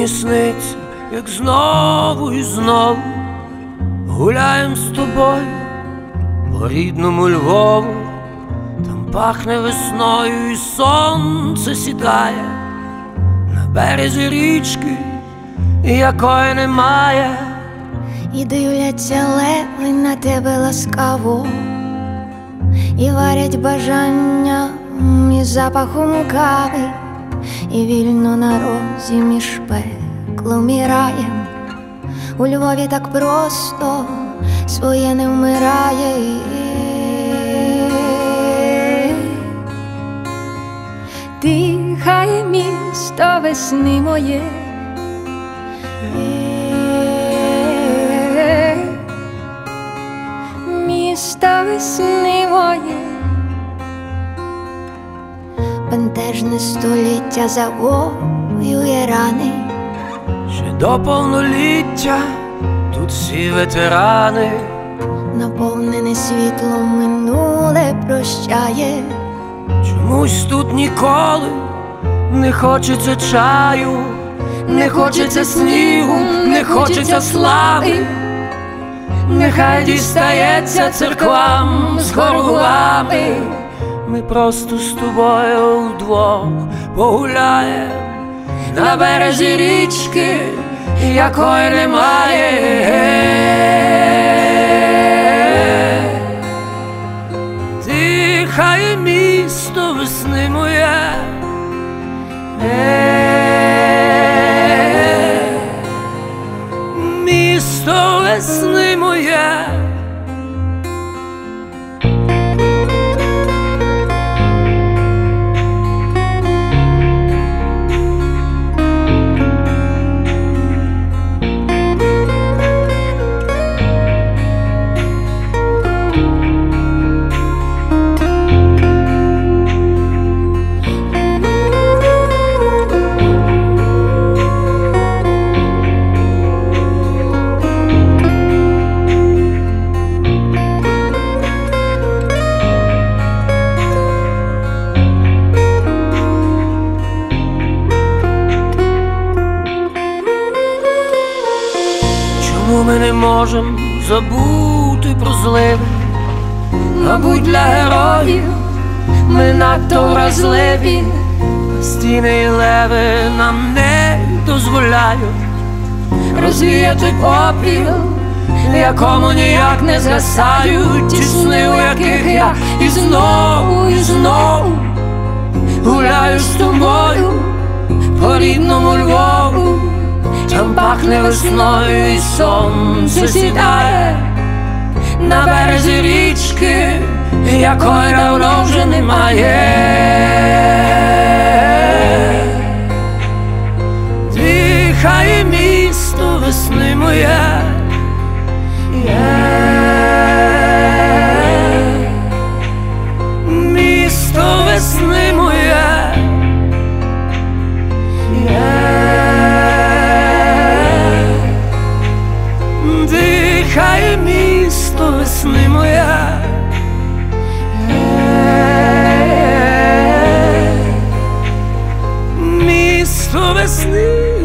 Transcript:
мені сниться, як знову і знову гуляєм з тобою по рідному Львову. Там пахне весною і сонце сідає на березі річки, якої немає. І дивляться леви на тебе ласкаво, і варять бажання із запахом кави, і вільно на розі між пеклом і раєм. У Львові так просто своє не вмирає. Дихає місто весни моє, місто весни моє. Бентежне століття завоює рани. Ще до повноліття тут всі ветерани. Наповнене світлом минуле прощає. Чомусь тут ніколи не хочеться чаю, не хочеться снігу, не хочеться слави. Нехай дістається церквам з хоргулами. Ми просто з тобою вдвох погуляєм на березі річки, якої немає. Дихає місто весни моє, місто весни моє. Ми не можем забути про зливи, мабуть, для героїв ми надто вразливі. Стіни і леви нам не дозволяють розвіяти попіл, в якому ніяк не згасають ті сни, у яких я і знову гуляю з тобою по рідному Львову. Там пахне весною і сонце сідає на березі річки, якої давно вже немає. Дихає місто весни моє, місто весни моє. Дихає місто весни моя, місто весни.